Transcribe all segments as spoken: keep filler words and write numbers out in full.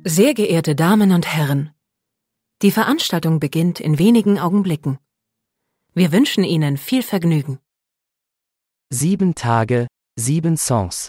Sehr geehrte Damen und Herren, die Veranstaltung beginnt in wenigen Augenblicken. Wir wünschen Ihnen viel Vergnügen. Sieben Tage, sieben Songs.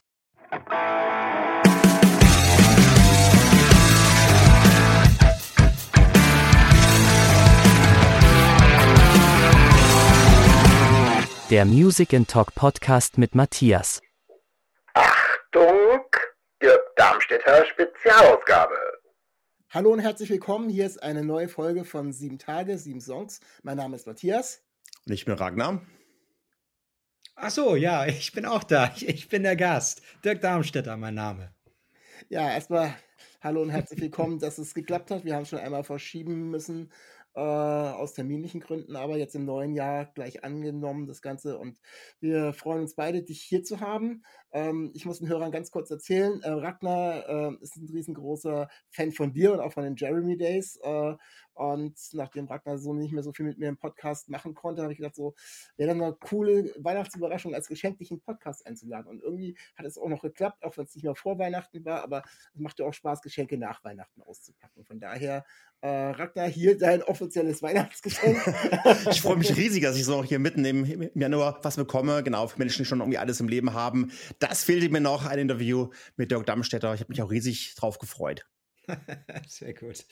Der Music and Talk Podcast mit Matthias. Achtung, Dirk Darmstädter Spezialausgabe. Hallo und herzlich willkommen. Hier ist eine neue Folge von Sieben Tage, sieben Songs. Mein Name ist Matthias. Und ich bin Ragnar. Ach so, ja, ich bin auch da. Ich, ich bin der Gast. Dirk Darmstädter, mein Name. Ja, erstmal hallo und herzlich willkommen, dass es geklappt hat. Wir haben schon einmal verschieben müssen, äh, aus terminlichen Gründen, aber jetzt im neuen Jahr gleich angenommen, das Ganze. Und wir freuen uns beide, dich hier zu haben. Ähm, ich muss den Hörern ganz kurz erzählen, äh, Ragnar äh, ist ein riesengroßer Fan von dir und auch von den Jeremy Days. Äh, und nachdem Ragnar so nicht mehr so viel mit mir im Podcast machen konnte, habe ich gedacht, so wäre dann eine coole Weihnachtsüberraschung als Geschenk, dich in den Podcast einzuladen. Und irgendwie hat es auch noch geklappt, auch wenn es nicht mehr vor Weihnachten war, aber es macht ja auch Spaß, Geschenke nach Weihnachten auszupacken. Von daher, äh, Ragnar, hier dein offizielles Weihnachtsgeschenk. Ich freue mich riesig, dass ich so noch hier mitten im, im Januar was bekomme. Genau, für Menschen, die schon irgendwie alles im Leben haben. Das fehlte mir noch, ein Interview mit Dirk Darmstädter. Ich habe mich auch riesig drauf gefreut. Sehr gut.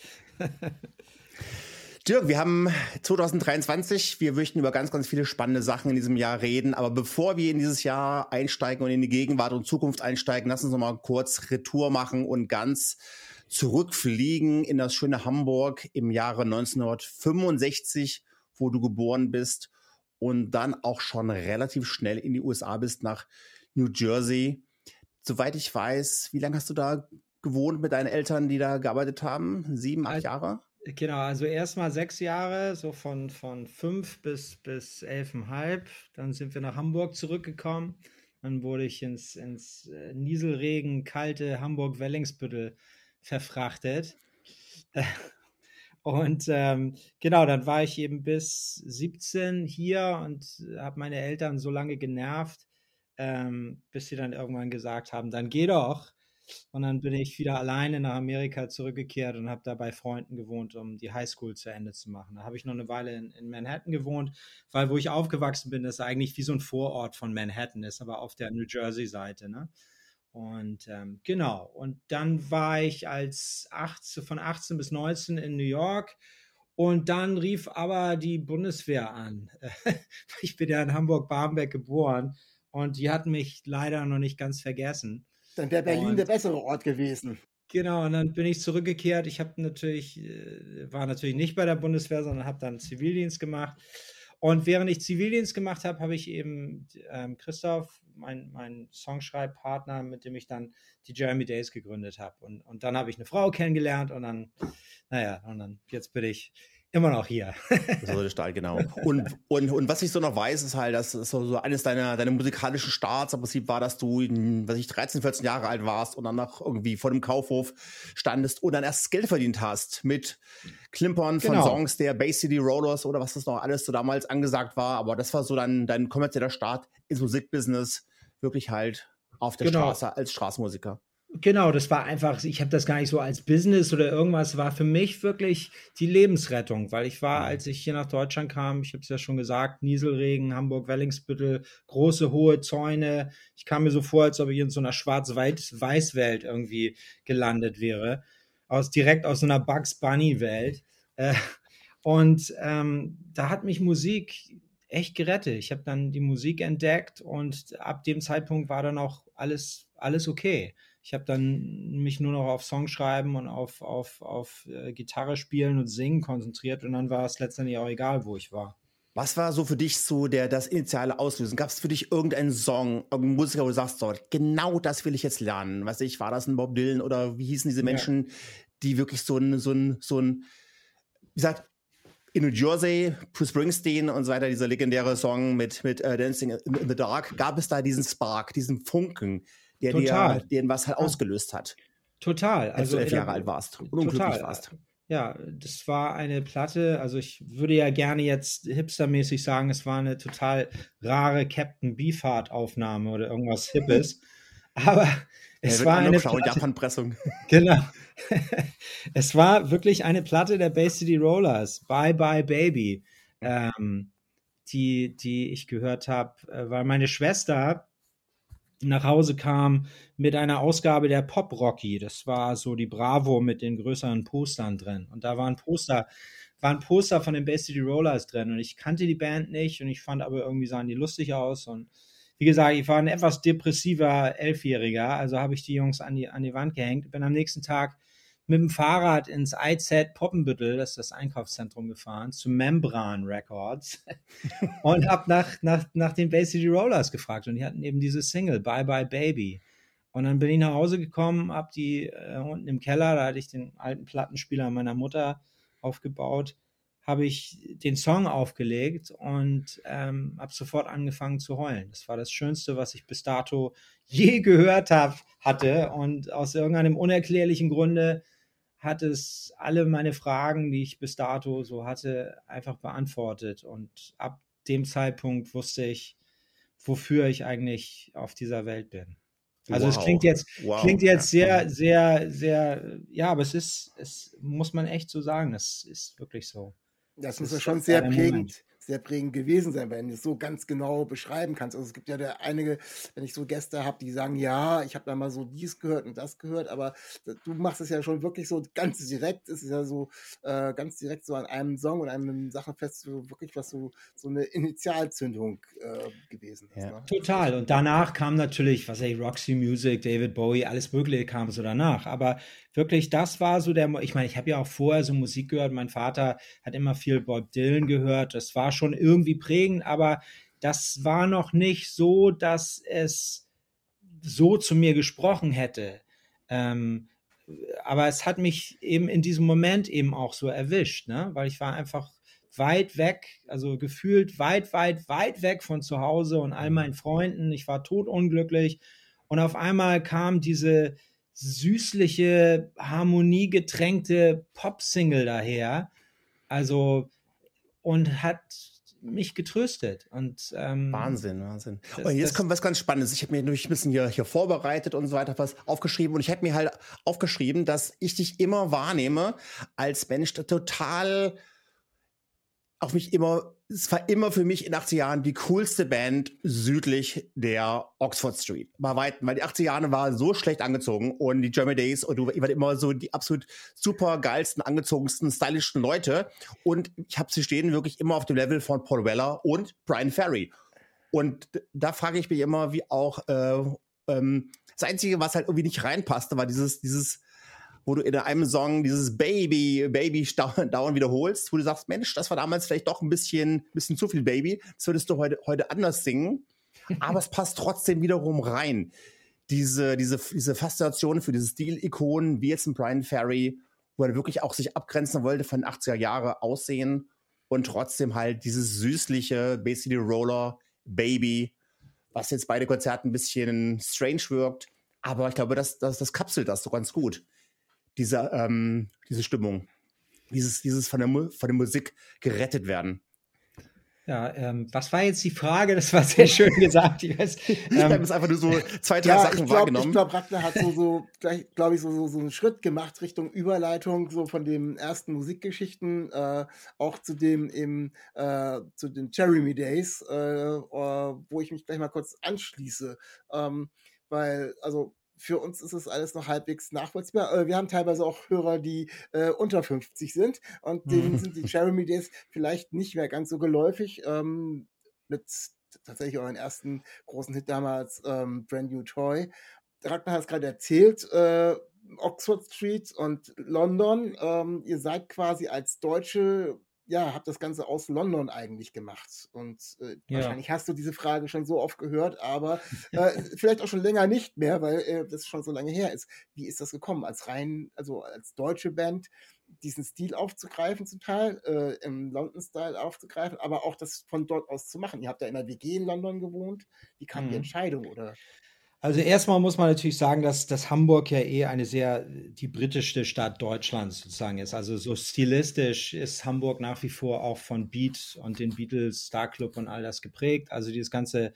Dirk, wir haben zwanzig dreiundzwanzig. Wir möchten über ganz, ganz viele spannende Sachen in diesem Jahr reden. Aber bevor wir in dieses Jahr einsteigen und in die Gegenwart und Zukunft einsteigen, lass uns noch mal kurz Retour machen und ganz zurückfliegen in das schöne Hamburg im Jahre neunzehnhundertfünfundsechzig, wo du geboren bist und dann auch schon relativ schnell in die U S A bist, nach New Jersey. Soweit ich weiß, wie lange hast du da gewohnt mit deinen Eltern, die da gearbeitet haben? Sieben, acht Jahre? Genau, also erstmal sechs Jahre, so von, von fünf bis, bis elfeinhalb. Dann sind wir nach Hamburg zurückgekommen. Dann wurde ich ins, ins Nieselregen, kalte Hamburg-Wellingsbüttel verfrachtet. Und ähm, genau, dann war ich eben bis siebzehn hier und habe meine Eltern so lange genervt, ähm, bis sie dann irgendwann gesagt haben, dann geh doch. Und dann bin ich wieder alleine nach Amerika zurückgekehrt und habe da bei Freunden gewohnt, um die Highschool zu Ende zu machen. Da habe ich noch eine Weile in, in Manhattan gewohnt, weil wo ich aufgewachsen bin, das eigentlich wie so ein Vorort von Manhattan ist, aber auf der New Jersey-Seite, ne? Und ähm, genau, und dann war ich als achtzehn, von achtzehn bis neunzehn in New York und dann rief aber die Bundeswehr an. Ich bin ja in Hamburg-Barmbek geboren und die hatten mich leider noch nicht ganz vergessen. Dann wäre Berlin Und der bessere Ort gewesen. Genau, und dann bin ich zurückgekehrt. Ich habe natürlich, äh, war natürlich nicht bei der Bundeswehr, sondern habe dann Zivildienst gemacht. Und während ich Zivildienst gemacht habe, habe ich eben ähm, Christoph, mein, mein Songschreibpartner, mit dem ich dann die Jeremy Days gegründet habe. Und, und dann habe ich eine Frau kennengelernt und dann, naja, und dann jetzt bin ich immer noch hier. So der Start, genau. Und, und, und was ich so noch weiß, ist halt, dass so, so eines deiner, deiner musikalischen Starts im Prinzip war, dass du, was ich, dreizehn, vierzehn Jahre alt warst und dann noch irgendwie vor dem Kaufhof standest und dann erst Geld verdient hast mit Klimpern von Genau. Songs der Bay City Rollers oder was das noch alles so damals angesagt war. Aber das war so dann dein kommerzieller Start ins Musikbusiness, wirklich halt auf der Genau. Straße als Straßenmusiker. Genau, das war einfach, ich habe das gar nicht so als Business oder irgendwas, war für mich wirklich die Lebensrettung, weil ich war, als ich hier nach Deutschland kam, ich habe es ja schon gesagt, Nieselregen, Hamburg-Wellingsbüttel, große, hohe Zäune. Ich kam mir so vor, als ob ich in so einer Schwarz-Weiß-Welt irgendwie gelandet wäre, aus, direkt aus so einer Bugs-Bunny-Welt. Äh, und ähm, da hat mich Musik echt gerettet. Ich habe dann die Musik entdeckt und ab dem Zeitpunkt war dann auch alles, alles okay. Ich habe dann mich nur noch auf Songschreiben und auf, auf, auf äh, Gitarre spielen und singen konzentriert und dann war es letztendlich auch egal, wo ich war. Was war so für dich so der, das initiale Auslösen? Gab es für dich irgendeinen Song, irgendeinen Musiker, wo du sagst, so, genau das will ich jetzt lernen? Weiß ich, war das ein Bob Dylan oder wie hießen diese Menschen, ja, die wirklich so ein, so ein, so ein, wie gesagt, in New Jersey, Bruce Springsteen und so weiter, dieser legendäre Song mit, mit uh, Dancing in the Dark, gab es da diesen Spark, diesen Funken, der Total. dir den was halt ja. ausgelöst hat? Total. Als du elf Jahre alt warst und unglücklich warst. Ja, das war eine Platte, also ich würde ja gerne jetzt hipstermäßig sagen, es war eine total rare Captain Beefheart-Aufnahme oder irgendwas Hippes. Aber Es es wird war eine angeschaut, Platte, Japan-Pressung. genau. Es war wirklich eine Platte der Bay City Rollers, Bye Bye Baby, ähm, die, die ich gehört habe, äh, weil meine Schwester nach Hause kam mit einer Ausgabe der Pop Rocky. Das war so die Bravo mit den größeren Postern drin. Und da waren Poster, waren Poster von den Bay City Rollers drin. Und ich kannte die Band nicht und ich fand aber irgendwie sahen die lustig aus. Und wie gesagt, ich war ein etwas depressiver Elfjähriger, also habe ich die Jungs an die, an die Wand gehängt. Bin am nächsten Tag mit dem Fahrrad ins I Z Poppenbüttel, das ist das Einkaufszentrum, gefahren, zu Membran Records und habe nach, nach, nach den Bay City Rollers gefragt. Und die hatten eben diese Single, Bye Bye Baby. Und dann bin ich nach Hause gekommen, habe die äh, unten im Keller, da hatte ich den alten Plattenspieler meiner Mutter aufgebaut, habe ich den Song aufgelegt und ähm, habe sofort angefangen zu heulen. Das war das Schönste, was ich bis dato je gehört hab, hatte. Und aus irgendeinem unerklärlichen Grunde hat es alle meine Fragen, die ich bis dato so hatte, einfach beantwortet. Und ab dem Zeitpunkt wusste ich, wofür ich eigentlich auf dieser Welt bin. Also es Wow. klingt jetzt, Wow. klingt jetzt sehr, sehr, sehr, ja, aber es ist, es muss man echt so sagen, das ist wirklich so. Das Das muss ja ist schon das sehr war der Moment. prägend, sehr prägend gewesen sein, wenn du es so ganz genau beschreiben kannst. Also es gibt ja da einige, wenn ich so Gäste habe, die sagen, ja, ich habe da mal so dies gehört und das gehört, aber du machst es ja schon wirklich so ganz direkt. Es ist ja so äh, ganz direkt so an einem Song und einem Sachen fest, so wirklich was so, so eine Initialzündung äh, gewesen ist. Ja. Ne? Total. Und danach kam natürlich, was weiß ich, Roxy Music, David Bowie, alles Mögliche kam so danach. Aber wirklich, das war so der, ich meine, ich habe ja auch vorher so Musik gehört. Mein Vater hat immer viel Bob Dylan gehört. Das war schon irgendwie prägend, aber das war noch nicht so, dass es so zu mir gesprochen hätte. Ähm, aber es hat mich eben in diesem Moment eben auch so erwischt, ne? Weil ich war einfach weit weg, also gefühlt weit, weit, weit weg von zu Hause und all meinen Freunden. Ich war totunglücklich und auf einmal kam diese süßliche, harmoniegetränkte Pop-Single daher, also und hat mich getröstet. Und ähm, Wahnsinn, Wahnsinn. das, Und jetzt das, kommt was ganz Spannendes. Ich habe mir nämlich ein bisschen hier, hier vorbereitet und so weiter was aufgeschrieben. Und ich habe mir halt aufgeschrieben, dass ich dich immer wahrnehme als Mensch, der total auf mich immer, es war immer für mich in den achtziger Jahren die coolste Band südlich der Oxford Street. Bei weitem, weil die achtziger Jahre waren so schlecht angezogen und die German Days und du ihr wart immer so die absolut super geilsten, angezogensten, stylischen Leute. Und ich habe sie stehen wirklich immer auf dem Level von Paul Weller und Brian Ferry. Und da frage ich mich immer, wie auch äh, ähm, das Einzige, was halt irgendwie nicht reinpasste, war dieses, dieses wo du in einem Song dieses Baby, Baby dauernd wiederholst, wo du sagst, Mensch, das war damals vielleicht doch ein bisschen, bisschen zu viel Baby, das würdest du heute, heute anders singen, aber es passt trotzdem wiederum rein. Diese, diese, diese Faszination für diese Stilikonen, wie jetzt ein Brian Ferry, wo er wirklich auch sich abgrenzen wollte von den achtziger Jahre Aussehen und trotzdem halt dieses süßliche Bay City Roller Baby, was jetzt beide Konzerte ein bisschen strange wirkt, aber ich glaube, das, das, das kapselt das so ganz gut. Diese, ähm, diese Stimmung, dieses, dieses von der, Mu- von der Musik gerettet werden. ja, ähm, was war jetzt die Frage? Das war sehr schön gesagt. Ich weiß, Ich habe ähm, jetzt einfach nur so zwei, drei Ja, Sachen ich glaube, wahrgenommen. ich glaub, Ragnar hat so, so glaube ich, so, so, so einen Schritt gemacht Richtung Überleitung, so von den ersten Musikgeschichten, äh, auch zu dem eben, äh, zu den Jeremy Days, äh, äh, wo ich mich gleich mal kurz anschließe. Ähm, weil, also, für uns ist es alles noch halbwegs nachvollziehbar. Äh, wir haben teilweise auch Hörer, die äh, unter fünfzig sind und denen sind die Jeremy Days vielleicht nicht mehr ganz so geläufig. Ähm, mit tatsächlich euren ersten großen Hit damals, ähm, Brand New Toy. Ragnar hat es gerade erzählt, äh, Oxford Street und London. Ähm, ihr seid quasi als Deutsche, ja, habt das Ganze aus London eigentlich gemacht. Und äh, Ja. wahrscheinlich hast du diese Frage schon so oft gehört, aber äh, vielleicht auch schon länger nicht mehr, weil äh, das schon so lange her ist. Wie ist das gekommen? Als rein, also als deutsche Band diesen Stil aufzugreifen zum Teil, äh, im London-Style aufzugreifen, aber auch das von dort aus zu machen. Ihr habt ja in einer W G in London gewohnt. Wie kam die Mhm. Entscheidung? Oder? Also erstmal muss man natürlich sagen, dass, dass Hamburg ja eh eine sehr, die britischste Stadt Deutschlands sozusagen ist. Also so stilistisch ist Hamburg nach wie vor auch von Beat und den Beatles, Star Club und all das geprägt. Also dieses ganze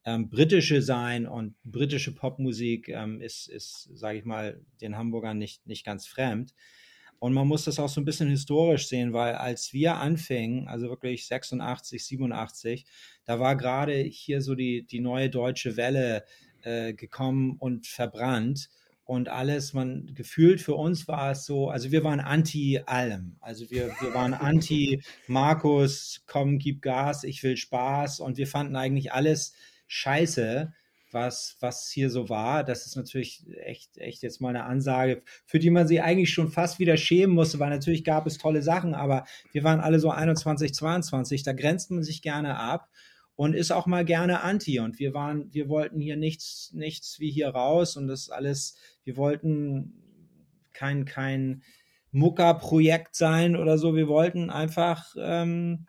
ähm, britische sein und britische Popmusik ähm, ist, ist sage ich mal, den Hamburgern nicht, nicht ganz fremd. Und man muss das auch so ein bisschen historisch sehen, weil als wir anfingen, also wirklich sechsundachtzig, siebenundachtzig, da war gerade hier so die, die neue deutsche Welle äh, gekommen und verbrannt. Und alles, man gefühlt für uns war es so, also wir waren anti allem. Also wir, wir waren anti Markus, komm, gib Gas, ich will Spaß. Und wir fanden eigentlich alles scheiße, was, was hier so war. Das ist natürlich echt, echt jetzt mal eine Ansage, für die man sich eigentlich schon fast wieder schämen musste, weil natürlich gab es tolle Sachen, aber wir waren alle so einundzwanzig, zweiundzwanzig, da grenzt man sich gerne ab. Und ist auch mal gerne anti. Und wir waren, wir wollten hier nichts, nichts wie hier raus und das alles, wir wollten kein, kein Mucka-Projekt sein oder so. Wir wollten einfach ähm,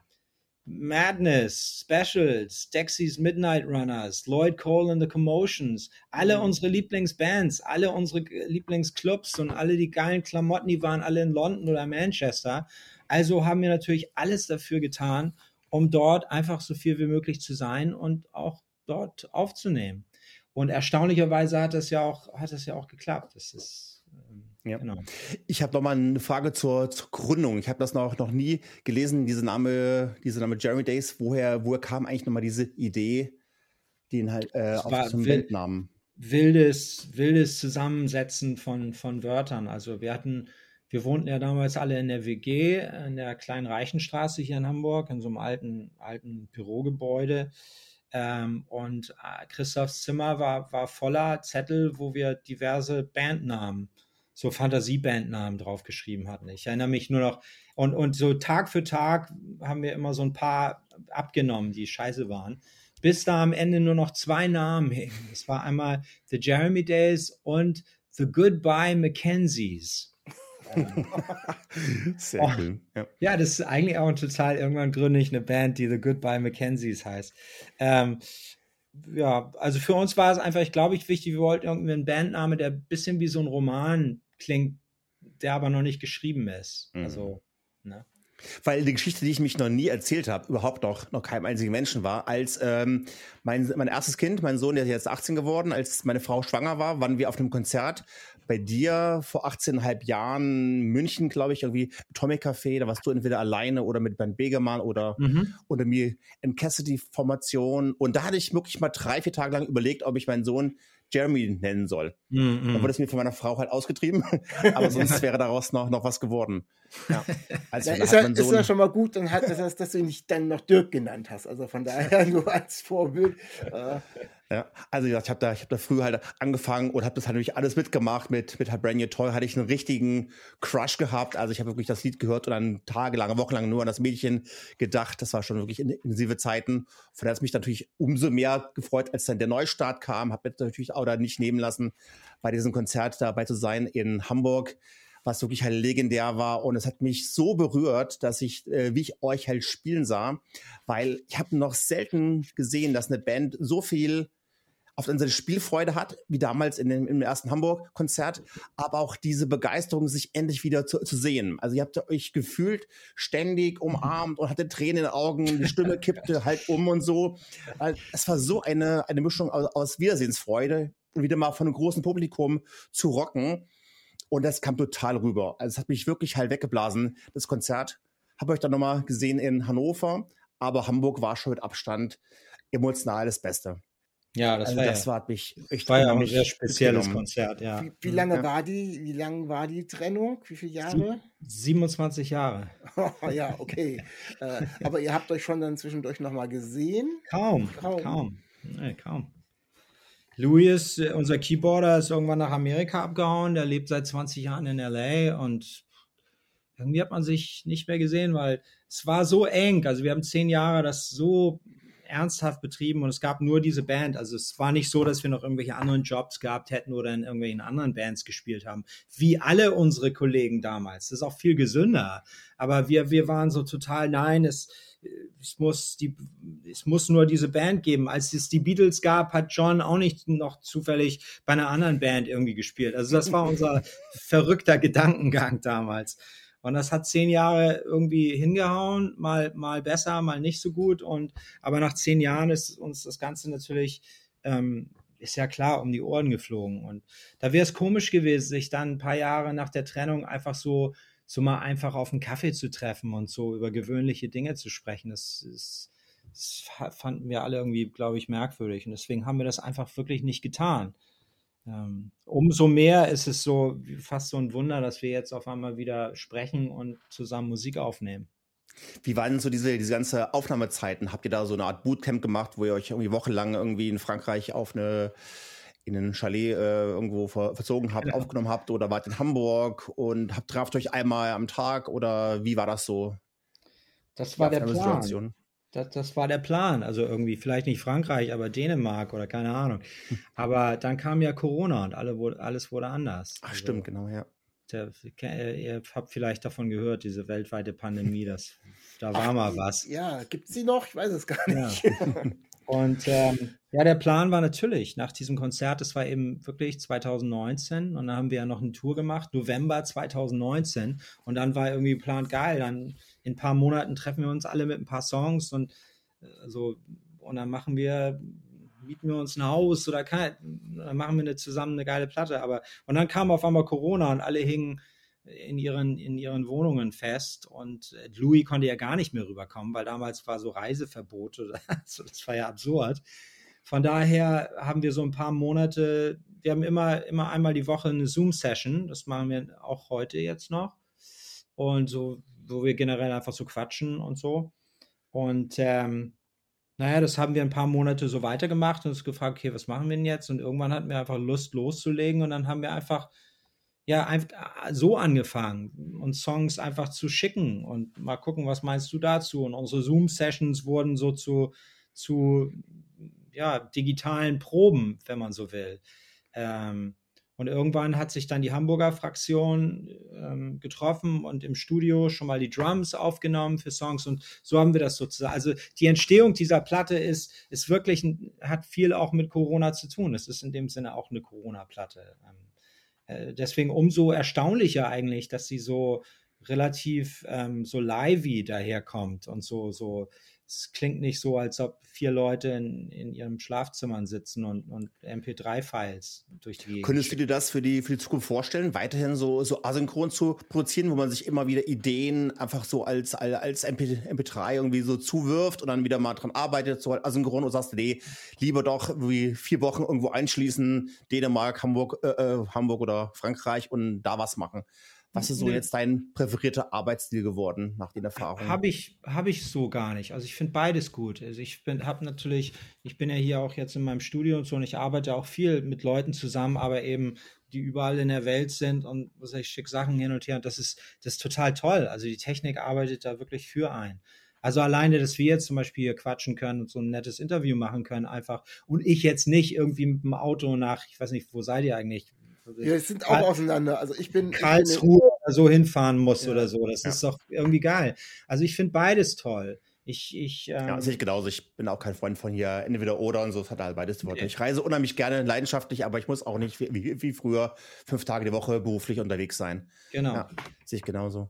Madness, Specials, Dexys Midnight Runners, Lloyd Cole and the Commotions, alle unsere Lieblingsbands, alle unsere Lieblingsclubs und alle die geilen Klamotten, die waren alle in London oder Manchester. Also haben wir natürlich alles dafür getan, um dort einfach so viel wie möglich zu sein und auch dort aufzunehmen. Und erstaunlicherweise hat das ja auch, hat das ja auch geklappt. Das ist, ähm, ja. Genau. Ich habe noch mal eine Frage zur, zur Gründung. Ich habe das noch, noch nie gelesen, diese Name, diese Name Jeremy Days. Woher, woher kam eigentlich noch mal diese Idee, den halt äh, auf zum wild, Bandnamen? Wildes, wildes Zusammensetzen von, von Wörtern. Also wir hatten Wir wohnten ja damals alle in der W G, in der kleinen Reichenstraße hier in Hamburg, in so einem alten, alten Bürogebäude. Ähm, und äh, Christophs Zimmer war, war voller Zettel, wo wir diverse Bandnamen, so Fantasiebandnamen draufgeschrieben hatten. Ich erinnere mich nur noch, und, und so Tag für Tag haben wir immer so ein paar abgenommen, die scheiße waren, bis da am Ende nur noch zwei Namen hingen. Das war einmal The Jeremy Days und The Goodbye Mackenzies. Sehr oh, cool. Ja. ja, das ist eigentlich auch total, irgendwann gründe ich eine Band, die The Goodbye Mackenzies heißt. Ähm, ja, also für uns war es einfach, ich glaube, ich wichtig, wir wollten irgendwie einen Bandname, der ein bisschen wie so ein Roman klingt, der aber noch nicht geschrieben ist. Mhm. Also, ne? Weil die Geschichte, die ich mich noch nie erzählt habe, überhaupt noch, noch keinem einzigen Menschen war, als ähm, mein, mein erstes Kind, mein Sohn, der ist jetzt achtzehn geworden, als meine Frau schwanger war, waren wir auf einem Konzert bei dir vor achtzehn Komma fünf Jahren, München, glaube ich, irgendwie Atomic Café, da warst du entweder alleine oder mit Bernd Begemann oder, mhm. oder mir in Cassidy-Formation. Und da hatte ich wirklich mal drei, vier Tage lang überlegt, ob ich meinen Sohn Jeremy nennen soll. Mhm. Dann wurde es mir von meiner Frau halt ausgetrieben, aber sonst wäre daraus noch, noch was geworden. Ja. Also ja, ist, ja, ist ja schon mal gut, dann hat, das heißt, dass du ihn nicht dann noch Dirk genannt hast. Also von daher nur als Vorbild. Äh. Ja, also ich habe da, ich hab da früh halt angefangen und habe das halt natürlich alles mitgemacht. Mit, mit Brand New Toy hatte ich einen richtigen Crush gehabt. Also ich habe wirklich das Lied gehört und dann tagelang, wochenlang nur an das Mädchen gedacht. Das war schon wirklich intensive Zeiten. Von daher hat es mich natürlich umso mehr gefreut, als dann der Neustart kam. Habe jetzt natürlich auch da nicht nehmen lassen, bei diesem Konzert dabei zu sein in Hamburg, was wirklich halt legendär war. Und es hat mich so berührt, dass ich, äh, wie ich euch halt spielen sah, weil ich habe noch selten gesehen, dass eine Band so viel auf der einen Seite Spielfreude hat, wie damals in dem, im ersten Hamburg-Konzert, aber auch diese Begeisterung, sich endlich wieder zu, zu sehen. Also ihr habt euch gefühlt ständig umarmt und hatte Tränen in den Augen, die Stimme kippte halt um und so. Es war so eine, eine Mischung aus, aus Wiedersehensfreude und wieder mal von einem großen Publikum zu rocken. Und das kam total rüber. Also es hat mich wirklich halt weggeblasen, das Konzert. Habe euch dann nochmal gesehen in Hannover, aber Hamburg war schon mit Abstand emotional das Beste. Ja, das also war das ja, war mich echt war ja ein sehr spezielles Konzert, ja. Wie, wie lange ja. war die, wie lang war die Trennung? Wie viele Jahre? siebenundzwanzig Jahre. Oh, ja, okay. äh, aber ihr habt euch schon dann zwischendurch nochmal gesehen? Kaum, kaum. Kaum. Nee, kaum. Louis, unser Keyboarder, ist irgendwann nach Amerika abgehauen. Der lebt seit zwanzig Jahren in L A und irgendwie hat man sich nicht mehr gesehen, weil es war so eng. Also wir haben zehn Jahre das so ernsthaft betrieben und es gab nur diese Band. Also es war nicht so, dass wir noch irgendwelche anderen Jobs gehabt hätten oder in irgendwelchen anderen Bands gespielt haben, wie alle unsere Kollegen damals. Das ist auch viel gesünder. Aber wir, wir waren so total, nein, es, es muss die, es muss nur diese Band geben. Als es die Beatles gab, hat John auch nicht noch zufällig bei einer anderen Band irgendwie gespielt. Also das war unser verrückter Gedankengang damals. Und das hat zehn Jahre irgendwie hingehauen, mal, mal besser, mal nicht so gut. Und, aber nach zehn Jahren ist uns das Ganze natürlich, ähm, ist ja klar, um die Ohren geflogen. Und da wäre es komisch gewesen, sich dann ein paar Jahre nach der Trennung einfach so, so mal einfach auf einen Kaffee zu treffen und so über gewöhnliche Dinge zu sprechen. Das ist, das fanden wir alle irgendwie, glaube ich, merkwürdig. Und deswegen haben wir das einfach wirklich nicht getan. Ähm, umso mehr ist es so fast so ein Wunder, dass wir jetzt auf einmal wieder sprechen und zusammen Musik aufnehmen. Wie waren denn so diese, diese ganze Aufnahmezeiten? Habt ihr da so eine Art Bootcamp gemacht, wo ihr euch irgendwie wochenlang irgendwie in Frankreich auf eine, in ein Chalet äh, irgendwo ver, verzogen habt, genau. aufgenommen habt, oder wart in Hamburg und habt traft euch einmal am Tag, oder wie war das so? Das war der Plan. Situation? Das, das war der Plan. Also irgendwie vielleicht nicht Frankreich, aber Dänemark oder keine Ahnung. Aber dann kam ja Corona und alle wurde, alles wurde anders. Ach also, stimmt, genau, ja. Der, ihr habt vielleicht davon gehört, diese weltweite Pandemie, das, da war Ach, mal was. Ja, gibt es sie noch? Ich weiß es gar nicht. Ja. Und ähm, ja, der Plan war natürlich, nach diesem Konzert, das war eben wirklich zwanzig neunzehn und dann haben wir ja noch eine Tour gemacht, November zwanzig neunzehn, und dann war irgendwie geplant, geil, dann in ein paar Monaten treffen wir uns alle mit ein paar Songs und äh, so, und dann machen wir, mieten wir uns ein Haus oder kann, dann machen wir eine, zusammen eine geile Platte, aber und dann kam auf einmal Corona und alle hingen in ihren, in ihren Wohnungen fest und Louis konnte ja gar nicht mehr rüberkommen, weil damals war so Reiseverbot, also das war ja absurd. Von daher haben wir so ein paar Monate, wir haben immer, immer einmal die Woche eine Zoom-Session, das machen wir auch heute jetzt noch, und so, wo wir generell einfach so quatschen und so. Und ähm, naja, das haben wir ein paar Monate so weitergemacht und uns gefragt, okay, was machen wir denn jetzt? Und irgendwann hatten wir einfach Lust loszulegen und dann haben wir einfach ja, einfach so angefangen, uns Songs einfach zu schicken und mal gucken, was meinst du dazu? Und unsere Zoom-Sessions wurden so zu, zu ja, digitalen Proben, wenn man so will. Ähm, und irgendwann hat sich dann die Hamburger Fraktion ähm, getroffen und im Studio schon mal die Drums aufgenommen für Songs und so haben wir das sozusagen. Also die Entstehung dieser Platte ist, ist wirklich, hat viel auch mit Corona zu tun. Es ist in dem Sinne auch eine Corona-Platte. Ähm, Deswegen umso erstaunlicher eigentlich, dass sie so relativ ähm, so livey daherkommt und so, so, es klingt nicht so, als ob vier Leute in, in ihren Schlafzimmern sitzen und, und M P drei Files durch die Gegend. Könntest du dir das für die, für die Zukunft vorstellen, weiterhin so, so asynchron zu produzieren, wo man sich immer wieder Ideen einfach so als, als M P drei irgendwie so zuwirft und dann wieder mal dran arbeitet, so asynchron, und sagst, nee, lieber doch wie vier Wochen irgendwo einschließen, Dänemark, Hamburg, äh, Hamburg oder Frankreich und da was machen? Was ist so jetzt dein präferierter Arbeitsstil geworden nach den Erfahrungen? Habe ich, hab ich so gar nicht. Also ich finde beides gut. Also ich bin, habe natürlich, ich bin ja hier auch jetzt in meinem Studio und so und ich arbeite auch viel mit Leuten zusammen, aber eben die überall in der Welt sind und was ich schicke Sachen hin und her und das ist, das ist total toll. Also die Technik arbeitet da wirklich für einen. Also alleine, dass wir jetzt zum Beispiel hier quatschen können und so ein nettes Interview machen können einfach und ich jetzt nicht irgendwie mit dem Auto nach, ich weiß nicht, wo seid ihr eigentlich? Wir sind auch auseinander. Also ich bin Karlsruhe oder so hinfahren muss, ja, oder so. Das ja. ist doch irgendwie geil. Also ich finde beides toll. Ich, ich, ähm, ja, sehe ich genauso. Ich bin auch kein Freund von hier entweder oder und so. Es hat halt beides Worte. Okay. Ich reise unheimlich gerne, leidenschaftlich, aber ich muss auch nicht wie, wie, wie früher fünf Tage die Woche beruflich unterwegs sein. Genau. Ja, sehe ich genauso.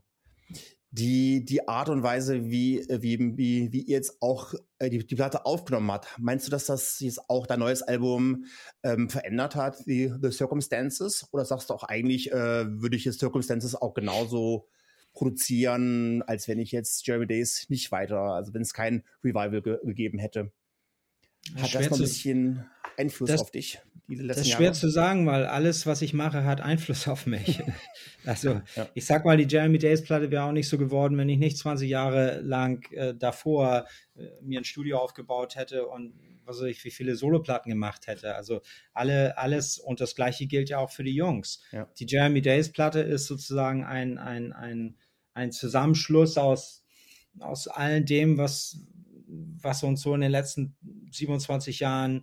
Die, die Art und Weise, wie, wie, wie, wie ihr jetzt auch äh, die, die Platte aufgenommen habt, meinst du, dass das jetzt auch dein neues Album ähm, verändert hat, wie The Circumstances? Oder sagst du auch eigentlich, äh, würde ich jetzt Circumstances auch genauso produzieren, als wenn ich jetzt Jeremy Days nicht weiter, also wenn es kein Revival ge- gegeben hätte? Hat das noch ein bisschen Einfluss das, auf dich? Die letzten das ist schwer Jahre? Zu sagen, weil alles, was ich mache, hat Einfluss auf mich. Also ja. Ich sag mal, die Jeremy Days Platte wäre auch nicht so geworden, wenn ich nicht zwanzig Jahre lang äh, davor äh, mir ein Studio aufgebaut hätte und was weiß ich, wie viele Soloplatten gemacht hätte. Also alle, alles, und das Gleiche gilt ja auch für die Jungs. Ja. Die Jeremy Days Platte ist sozusagen ein, ein, ein, ein Zusammenschluss aus, aus all dem, was, was uns so in den letzten siebenundzwanzig Jahren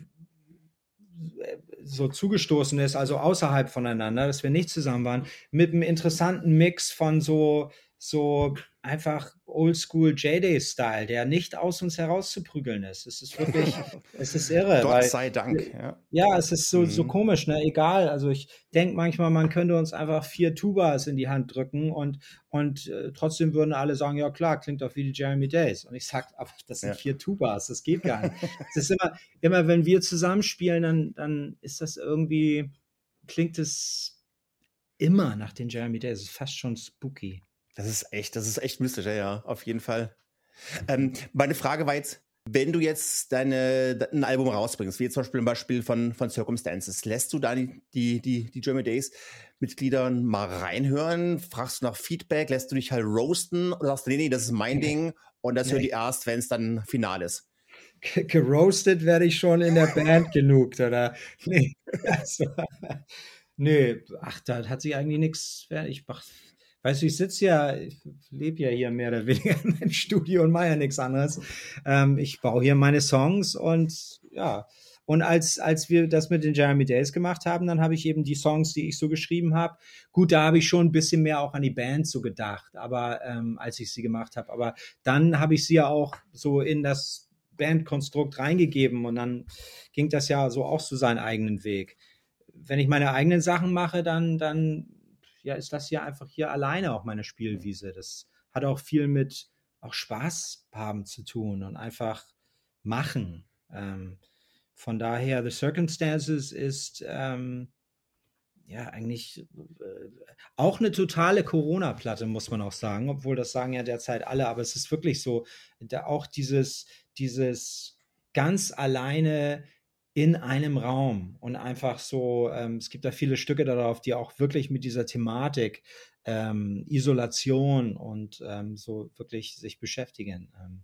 so zugestoßen ist, also außerhalb voneinander, dass wir nicht zusammen waren, mit einem interessanten Mix von so so einfach Oldschool J-Day-Style, der nicht aus uns herauszuprügeln ist. Es ist wirklich, es ist irre. Gott weil, sei Dank. Ja, ja, es ist so, so Mhm. komisch, ne? Egal. Also ich denke manchmal, man könnte uns einfach vier Tubas in die Hand drücken und, und äh, trotzdem würden alle sagen, ja klar, klingt doch wie die Jeremy Days. Und ich sag, aber das sind Ja. vier Tubas, das geht gar nicht. Es ist immer, immer wenn wir zusammenspielen, dann, dann ist das irgendwie, klingt es immer nach den Jeremy Days. Es ist fast schon spooky. Das ist echt, das ist echt mystisch, ja, ja, auf jeden Fall. Ähm, meine Frage war jetzt, wenn du jetzt deine, ein Album rausbringst, wie jetzt zum Beispiel ein Beispiel von, von Circumstances, lässt du da die, die, die, die Jeremy Days Mitgliedern mal reinhören? Fragst du nach Feedback? Lässt du dich halt roasten? Oder sagst du, nee, nee, das ist mein Ding und das Nee. hört ihr erst, wenn es dann final ist? Ge- Geroastet werde ich schon in der Band genug, oder? Nee. Also, nee, ach, da hat sich eigentlich nichts. Ich mach, weißt du, ich sitze ja, ich lebe ja hier mehr oder weniger in meinem Studio und mache ja nichts anderes. Ähm, ich baue hier meine Songs und ja. Und als, als wir das mit den Jeremy Days gemacht haben, dann habe ich eben die Songs, die ich so geschrieben habe. Gut, da habe ich schon ein bisschen mehr auch an die Band so gedacht, aber ähm, als ich sie gemacht habe. Aber dann habe ich sie ja auch so in das Bandkonstrukt reingegeben und dann ging das ja so auch so seinen eigenen Weg. Wenn ich meine eigenen Sachen mache, dann, dann ja, ist das hier einfach hier alleine auch meine Spielwiese. Das hat auch viel mit auch Spaß haben zu tun und einfach machen. Ähm, von daher, The Circumstances ist ähm, ja eigentlich äh, auch eine totale Corona-Platte, muss man auch sagen, obwohl das sagen ja derzeit alle, aber es ist wirklich so, da auch dieses, dieses ganz alleine in einem Raum und einfach so, ähm, es gibt da viele Stücke darauf, die auch wirklich mit dieser Thematik ähm, Isolation und ähm, so wirklich sich beschäftigen. Ähm,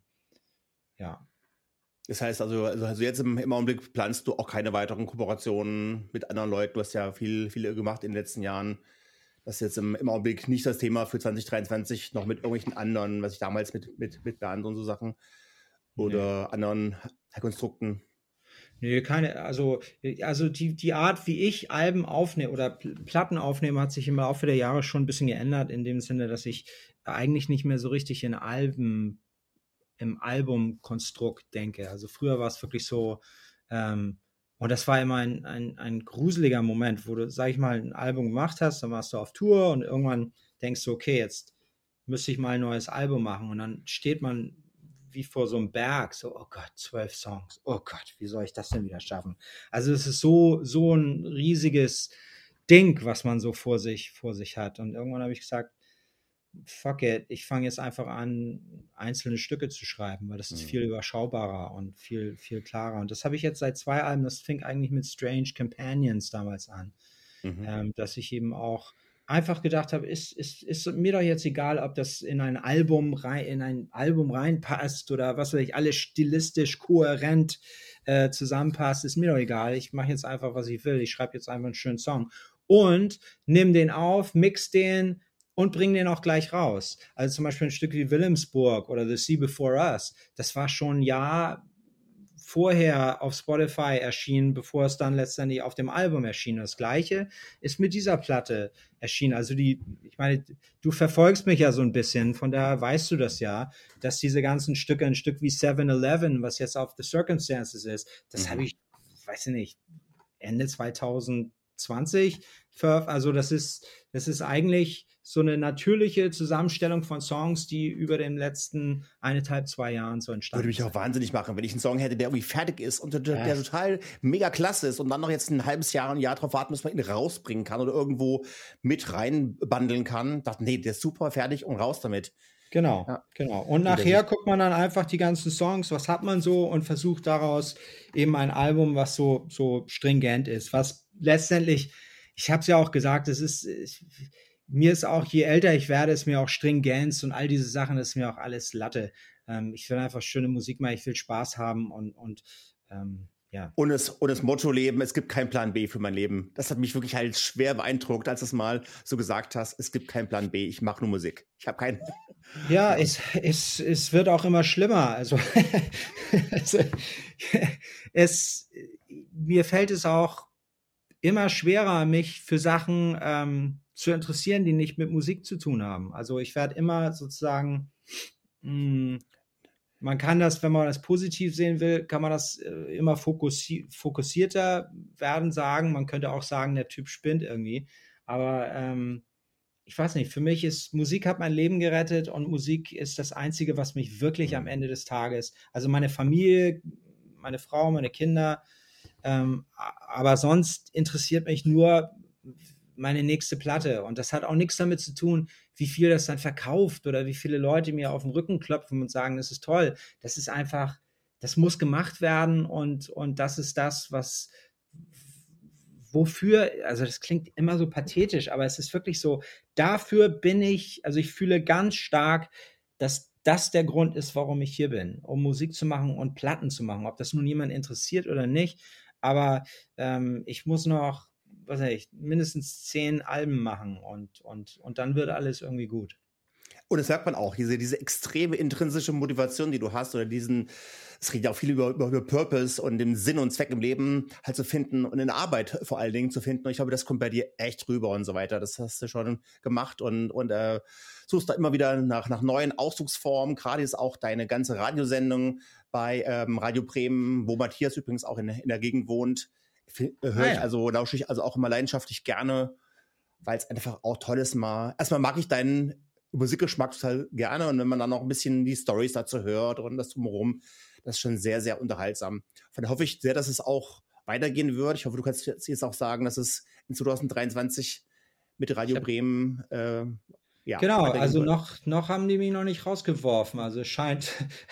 ja. Das heißt also, also also jetzt im, im Augenblick planst du auch keine weiteren Kooperationen mit anderen Leuten. Du hast ja viel, viele gemacht in den letzten Jahren. Das ist jetzt im, im Augenblick nicht das Thema für zwanzig dreiundzwanzig, noch mit irgendwelchen anderen, was ich damals mit, mit, mit Bernd und so Sachen oder nee. anderen Konstrukten. Nee, keine, also, also die, die Art, wie ich Alben aufnehme oder Platten aufnehme, hat sich im Laufe der Jahre schon ein bisschen geändert, in dem Sinne, dass ich eigentlich nicht mehr so richtig in Alben, im Albumkonstrukt denke. Also früher war es wirklich so, ähm, und das war immer ein, ein, ein gruseliger Moment, wo du, sag ich mal, ein Album gemacht hast, dann warst du auf Tour und irgendwann denkst du, okay, jetzt müsste ich mal ein neues Album machen und dann steht man wie vor so einem Berg, so, oh Gott, zwölf Songs, oh Gott, wie soll ich das denn wieder schaffen? Also es ist so, so ein riesiges Ding, was man so vor sich, vor sich hat. Und irgendwann habe ich gesagt, fuck it, ich fange jetzt einfach an, einzelne Stücke zu schreiben, weil das ist mhm. viel überschaubarer und viel, viel klarer. Und das habe ich jetzt seit zwei Alben, das fing eigentlich mit Strange Companions damals an, mhm. ähm, dass ich eben auch einfach gedacht habe, ist, ist, ist mir doch jetzt egal, ob das in ein Album rein, in ein Album reinpasst oder was weiß ich, alles stilistisch kohärent äh, zusammenpasst, ist mir doch egal. Ich mache jetzt einfach, was ich will. Ich schreibe jetzt einfach einen schönen Song und nimm den auf, mix den und bring den auch gleich raus. Also zum Beispiel ein Stück wie Wilhelmsburg oder The Sea Before Us, das war schon ein Jahr vorher auf Spotify erschienen, bevor es dann letztendlich auf dem Album erschien. Das Gleiche ist mit dieser Platte erschienen. Also die, ich meine, du verfolgst mich ja so ein bisschen, von daher weißt du das ja, dass diese ganzen Stücke, ein Stück wie seven eleven, was jetzt auf The Circumstances ist, das mhm. habe ich, weiß ich nicht, Ende zwanzig zwanzig, also das ist, das ist eigentlich so eine natürliche Zusammenstellung von Songs, die über den letzten eineinhalb, zwei Jahren so entstanden sind. Würde mich auch wahnsinnig machen, wenn ich einen Song hätte, der irgendwie fertig ist und der, der ja. total mega klasse ist und dann noch jetzt ein halbes Jahr, ein Jahr drauf warten, bis man ihn rausbringen kann oder irgendwo mit reinbandeln kann. Dachte, nee, der ist super fertig und raus damit. Genau, ja. genau. Und nachher guckt man dann einfach die ganzen Songs, was hat man so und versucht daraus eben ein Album, was so, so stringent ist, was letztendlich, ich habe es ja auch gesagt, es ist, ich, mir ist auch, je älter ich werde, ist mir auch Stringenz und all diese Sachen, ist mir auch alles Latte. Ähm, ich will einfach schöne Musik machen, ich will Spaß haben und, und ähm, ja. Und das, und das Motto leben, es gibt keinen Plan B für mein Leben. Das hat mich wirklich halt schwer beeindruckt, als du es mal so gesagt hast, es gibt keinen Plan B, ich mache nur Musik. Ich habe keinen... Ja, es, es, es wird auch immer schlimmer. Also, also es, mir fällt es auch immer schwerer, mich für Sachen ähm, zu interessieren, die nicht mit Musik zu tun haben. Also ich werde immer sozusagen, mh, man kann das, wenn man das positiv sehen will, kann man das äh, immer fokussi- fokussierter werden sagen. Man könnte auch sagen, der Typ spinnt irgendwie. Aber ähm, ich weiß nicht, für mich ist, Musik hat mein Leben gerettet und Musik ist das Einzige, was mich wirklich am Ende des Tages, also meine Familie, meine Frau, meine Kinder, ähm, aber sonst interessiert mich nur meine nächste Platte. Und das hat auch nichts damit zu tun, wie viel das dann verkauft oder wie viele Leute mir auf den Rücken klopfen und sagen, das ist toll. Das ist einfach, das muss gemacht werden und, und das ist das, was, wofür, also das klingt immer so pathetisch, aber es ist wirklich so, dafür bin ich, also ich fühle ganz stark, dass das der Grund ist, warum ich hier bin, um Musik zu machen und Platten zu machen, ob das nun jemand interessiert oder nicht, aber ähm, ich muss noch, was weiß ich, mindestens zehn Alben machen und, und, und dann wird alles irgendwie gut. Und das merkt man auch, diese, diese extreme intrinsische Motivation, die du hast, oder diesen, es redet ja auch viel über, über, über Purpose und den Sinn und Zweck im Leben halt zu finden und in der Arbeit vor allen Dingen zu finden. Und ich glaube, das kommt bei dir echt rüber und so weiter. Das hast du schon gemacht und, und äh, suchst da immer wieder nach, nach neuen Ausdrucksformen. Gerade ist auch deine ganze Radiosendung bei ähm, Radio Bremen, wo Matthias übrigens auch in, in der Gegend wohnt, höre Ah, ich ja. also, lausche ich also auch immer leidenschaftlich gerne, weil es einfach auch toll ist. Mal, erstmal mag ich deinen Musikgeschmack total gerne und wenn man dann noch ein bisschen die Storys dazu hört und das drumherum, das ist schon sehr, sehr unterhaltsam. Von daher hoffe ich sehr, dass es auch weitergehen wird. Ich hoffe, du kannst jetzt auch sagen, dass es in zwanzig dreiundzwanzig mit Radio hab, Bremen äh, ja, genau, also wird. noch, noch haben die mich noch nicht rausgeworfen. Also es scheint,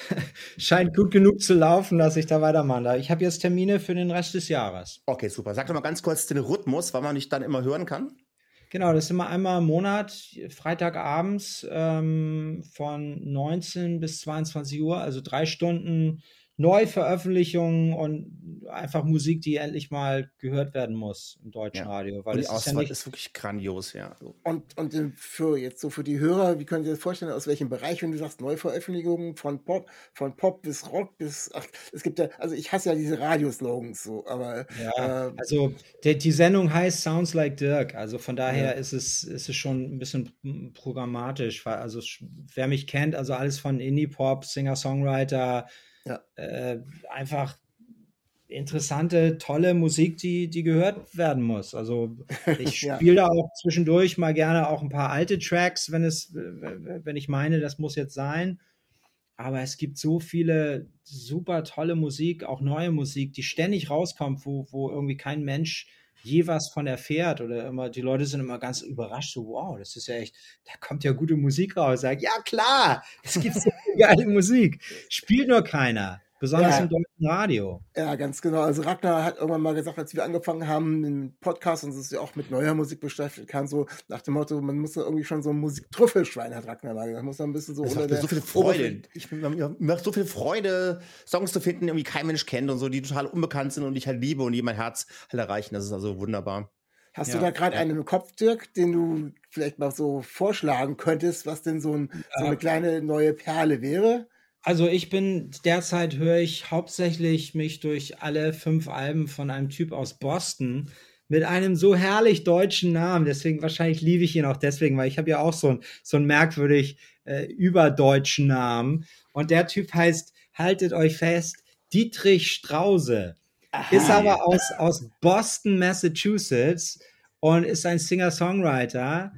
scheint gut genug zu laufen, dass ich da weitermachen darf. Ich habe jetzt Termine für den Rest des Jahres. Okay, super. Sag doch mal ganz kurz den Rhythmus, wann man dich dann immer hören kann. Genau, das ist immer einmal im Monat, Freitagabends ähm, von neunzehn bis zweiundzwanzig Uhr, also drei Stunden Neuveröffentlichungen und einfach Musik, die endlich mal gehört werden muss im deutschen Ja. Radio. Weil und die es ist ja Auswahl nicht, ist wirklich grandios, ja. Und, und für jetzt so für die Hörer, wie können Sie das vorstellen, aus welchem Bereich, wenn du sagst Neuveröffentlichungen von Pop, von Pop bis Rock bis, ach, es gibt ja, also ich hasse ja diese Radioslogans so, aber ja, äh, also der, die Sendung heißt Sounds Like Dirk, also von daher Ja. ist es, ist es schon ein bisschen mm, programmatisch, weil also sch- wer mich kennt, also alles von Indie-Pop, Singer-Songwriter, Ja. äh, einfach interessante, tolle Musik, die, die gehört werden muss. Also ich Ja. spiele da auch zwischendurch mal gerne auch ein paar alte Tracks, wenn es, wenn ich meine, das muss jetzt sein. Aber es gibt so viele super tolle Musik, auch neue Musik, die ständig rauskommt, wo, wo irgendwie kein Mensch je was von erfährt oder immer, die Leute sind immer ganz überrascht, so wow, das ist ja echt, da kommt ja gute Musik raus. Sag, ja klar, es gibt so viel geile Musik, spielt nur keiner, besonders Ja. im deutschen Radio. Ja, ganz genau. Also Ragnar hat irgendwann mal gesagt, als wir angefangen haben, einen Podcast und sich auch mit neuer Musik beschäftigt haben, so nach dem Motto, man muss da irgendwie schon so ein Musiktrüffelschwein, hat Ragnar mal gesagt. Man muss da ein bisschen so Das unter macht mir der so viel Freude. Oberfläche- Ich, mir macht so viel Freude, Songs zu finden, die irgendwie kein Mensch kennt und so, die total unbekannt sind und ich halt liebe und die mein Herz halt erreichen. Das ist also wunderbar. Hast Ja. du da gerade einen im Kopf, Dirk, den du vielleicht mal so vorschlagen könntest, was denn so, ein, so eine kleine neue Perle wäre? Also ich bin, derzeit höre ich hauptsächlich mich durch alle fünf Alben von einem Typ aus Boston mit einem so herrlich deutschen Namen. Deswegen, wahrscheinlich liebe ich ihn auch deswegen, weil ich habe ja auch so, ein, so einen merkwürdig äh, überdeutschen Namen. Und der Typ heißt, haltet euch fest, Dietrich Strause. Ist aber aus, aus Boston, Massachusetts und ist ein Singer-Songwriter.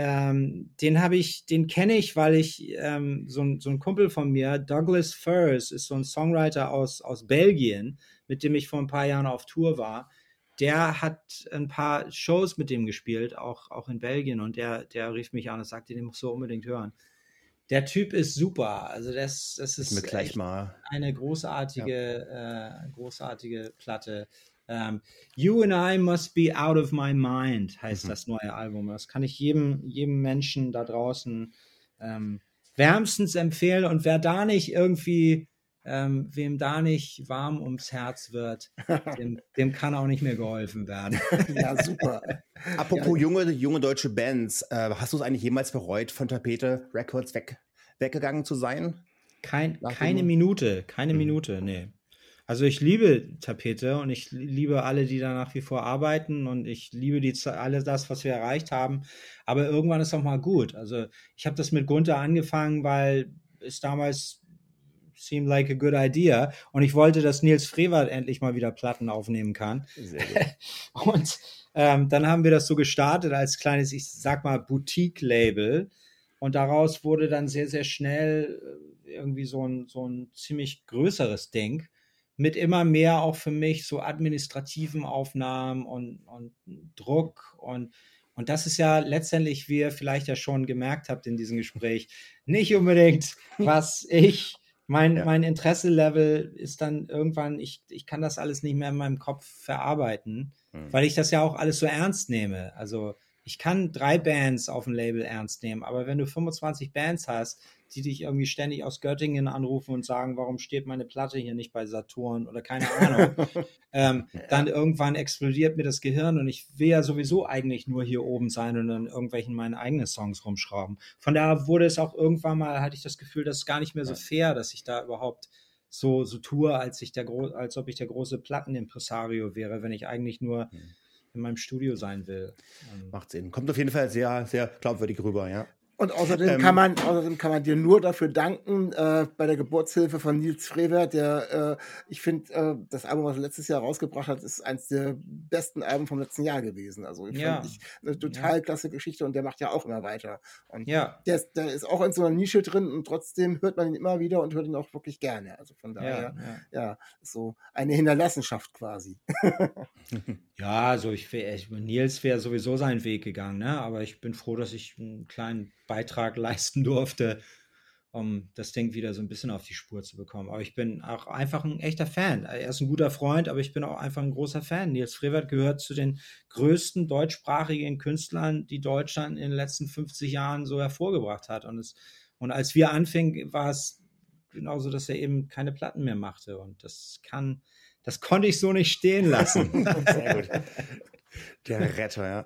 Ähm, den habe ich, den kenne ich, weil ich ähm, so, ein, so ein Kumpel von mir, Douglas Furs, ist so ein Songwriter aus, aus Belgien, mit dem ich vor ein paar Jahren auf Tour war. Der hat ein paar Shows mit dem gespielt, auch, auch in Belgien, und der, der rief mich an und sagte, den musst du unbedingt hören. Der Typ ist super, also das, das ist Mir gleich echt mal. eine großartige, äh, großartige Platte. Um, You and I Must Be Out of My Mind heißt Mhm. das neue Album. Das kann ich jedem, jedem Menschen da draußen ähm, wärmstens empfehlen. Und wer da nicht irgendwie, ähm, wem da nicht warm ums Herz wird, dem, dem kann auch nicht mehr geholfen werden. Ja, super. Apropos junge, junge deutsche Bands, äh, hast du es eigentlich jemals bereut, von Tapete Records weg, weggegangen zu sein? Kein, Nach keine dem- Minute, keine Mhm. Minute, nee. Also ich liebe Tapete und ich liebe alle, die da nach wie vor arbeiten und ich liebe die alles das, was wir erreicht haben. Aber irgendwann ist auch mal gut. Also ich habe das mit Gunther angefangen, weil es damals seemed like a good idea und ich wollte, dass Nils Frevert endlich mal wieder Platten aufnehmen kann. Sehr gut. Und ähm, dann haben wir das so gestartet als kleines, ich sag mal, Boutique-Label und daraus wurde dann sehr, sehr schnell irgendwie so ein, so ein ziemlich größeres Ding. Mit immer mehr auch für mich so administrativen Aufnahmen und, und Druck und, und das ist ja letztendlich, wie ihr vielleicht ja schon gemerkt habt in diesem Gespräch, nicht unbedingt, was ich, mein, ja. mein Interesse-Level ist dann irgendwann, ich, ich kann das alles nicht mehr in meinem Kopf verarbeiten, mhm. weil ich das ja auch alles so ernst nehme. Also ich kann drei Bands auf dem Label ernst nehmen, aber wenn du fünfundzwanzig Bands hast, die dich irgendwie ständig aus Göttingen anrufen und sagen, warum steht meine Platte hier nicht bei Saturn oder keine Ahnung, ähm, ja. dann irgendwann explodiert mir das Gehirn und ich will ja sowieso eigentlich nur hier oben sein und dann irgendwelchen meine eigenen Songs rumschrauben. Von daher wurde es auch irgendwann mal, hatte ich das Gefühl, das ist gar nicht mehr so fair, dass ich da überhaupt so, so tue, als, ich der Gro- als ob ich der große Plattenimpresario wäre, wenn ich eigentlich nur mhm. in meinem Studio sein will. Macht Sinn. Kommt auf jeden Fall sehr, sehr glaubwürdig rüber, ja. Und außerdem, ähm, kann man, außerdem kann man dir nur dafür danken, äh, bei der Geburtshilfe von Nils Frevert, der, äh, ich finde, äh, das Album, was er letztes Jahr rausgebracht hat, ist eins der besten Alben vom letzten Jahr gewesen. Also ich ja. fand ich eine total ja. klasse Geschichte und der macht ja auch immer weiter. Und ja. der, ist, der ist auch in so einer Nische drin und trotzdem hört man ihn immer wieder und hört ihn auch wirklich gerne. Also von daher, ja, ja. ja so eine Hinterlassenschaft quasi. Ja, also ich, ich Nils wäre sowieso seinen Weg gegangen, ne? Aber ich bin froh, dass ich einen kleinen Beitrag leisten durfte, um das Ding wieder so ein bisschen auf die Spur zu bekommen. Aber ich bin auch einfach ein echter Fan. Er ist ein guter Freund, aber ich bin auch einfach ein großer Fan. Nils Frevert gehört zu den größten deutschsprachigen Künstlern, die Deutschland in den letzten fünfzig Jahren so hervorgebracht hat. Und, es, und als wir anfingen, war es genauso, dass er eben keine Platten mehr machte. Und das kann, das konnte ich so nicht stehen lassen. Sehr gut. Der Retter, ja.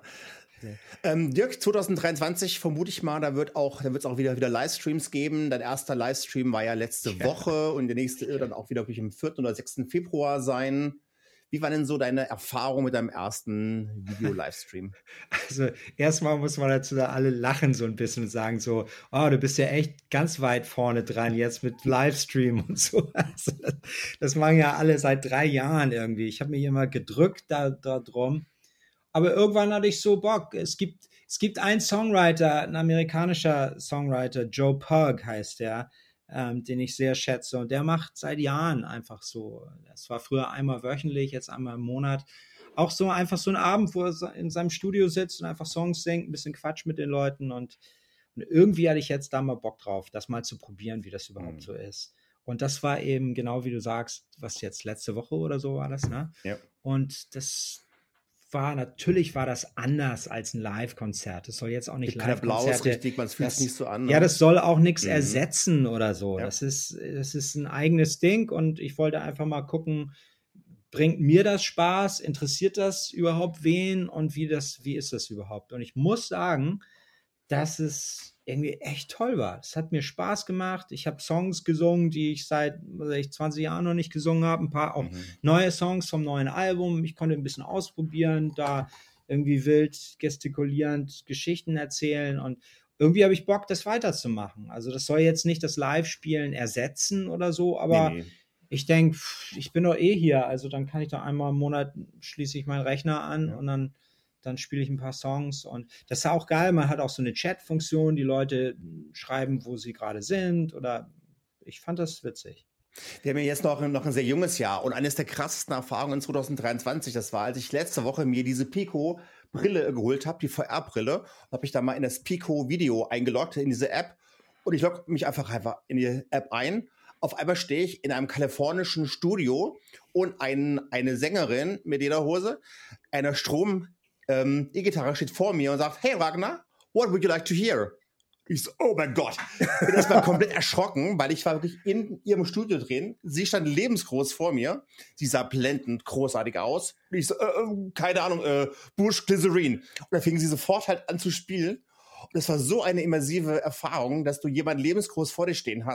Ähm, Dirk, zwanzig dreiundzwanzig vermute ich mal, da wird auch, da wird es auch wieder, wieder Livestreams geben. Dein erster Livestream war ja letzte ja. Woche und der nächste wird dann auch wieder am vierten oder sechsten Februar sein. Wie war denn so deine Erfahrung mit deinem ersten Video-Livestream? Also erstmal muss man dazu da alle lachen so ein bisschen und sagen so, oh, du bist ja echt ganz weit vorne dran jetzt mit Livestream und so. Also das, das machen ja alle seit drei Jahren irgendwie. Ich habe mich immer gedrückt da, da drum. Aber irgendwann hatte ich so Bock. Es gibt, es gibt einen Songwriter, ein amerikanischer Songwriter, Joe Pug heißt der, ähm, den ich sehr schätze. Und der macht seit Jahren einfach so. Das war früher einmal wöchentlich, jetzt einmal im Monat. Auch so einfach so ein Abend, wo er in seinem Studio sitzt und einfach Songs singt, ein bisschen Quatsch mit den Leuten. Und, und irgendwie hatte ich jetzt da mal Bock drauf, das mal zu probieren, wie das überhaupt mhm. so ist. Und das war eben genau wie du sagst, was jetzt letzte Woche oder so war das, ne? Ja. Und das war, natürlich war das anders als ein Live-Konzert. Das soll jetzt auch nicht Live-Konzerte. Richtig, man fühlt es nicht so an. Ja, das soll auch nichts mhm. ersetzen oder so. Ja. Das ist, das ist ein eigenes Ding und ich wollte einfach mal gucken, bringt mir das Spaß? Interessiert das überhaupt wen? Und wie das, wie ist das überhaupt? Und ich muss sagen, dass es irgendwie echt toll war. Es hat mir Spaß gemacht. Ich habe Songs gesungen, die ich seit ich, zwanzig Jahren noch nicht gesungen habe. Ein paar auch mhm. neue Songs vom neuen Album. Ich konnte ein bisschen ausprobieren, da irgendwie wild gestikulierend Geschichten erzählen und irgendwie habe ich Bock, das weiterzumachen. Also das soll jetzt nicht das Live-Spielen ersetzen oder so, aber nee, nee. ich denke, ich bin doch eh hier, also dann kann ich doch einmal im Monat schließe ich meinen Rechner an ja. und dann dann spiele ich ein paar Songs und das ist auch geil, man hat auch so eine Chat-Funktion, die Leute schreiben, wo sie gerade sind oder ich fand das witzig. Wir haben ja jetzt noch, noch ein sehr junges Jahr und eines der krassesten Erfahrungen in zwanzig dreiundzwanzig, das war, als ich letzte Woche mir diese Pico-Brille geholt habe, die V R-Brille, habe ich da mal in das Pico-Video eingeloggt, in diese App und ich logge mich einfach, einfach in die App ein. Auf einmal stehe ich in einem kalifornischen Studio und ein, eine Sängerin mit Lederhose, einer Strom- Ähm, E-Gitarre steht vor mir und sagt, hey Ragnar, what would you like to hear? Ich so, oh mein Gott. Ich bin erstmal komplett erschrocken, weil ich war wirklich in ihrem Studio drin. Sie stand lebensgroß vor mir. Sie sah blendend großartig aus. Und ich so, äh, äh, keine Ahnung, äh, Bush Glycerine. Und da fing sie sofort halt an zu spielen. Und es war so eine immersive Erfahrung, dass du jemanden lebensgroß vor dir stehen hast,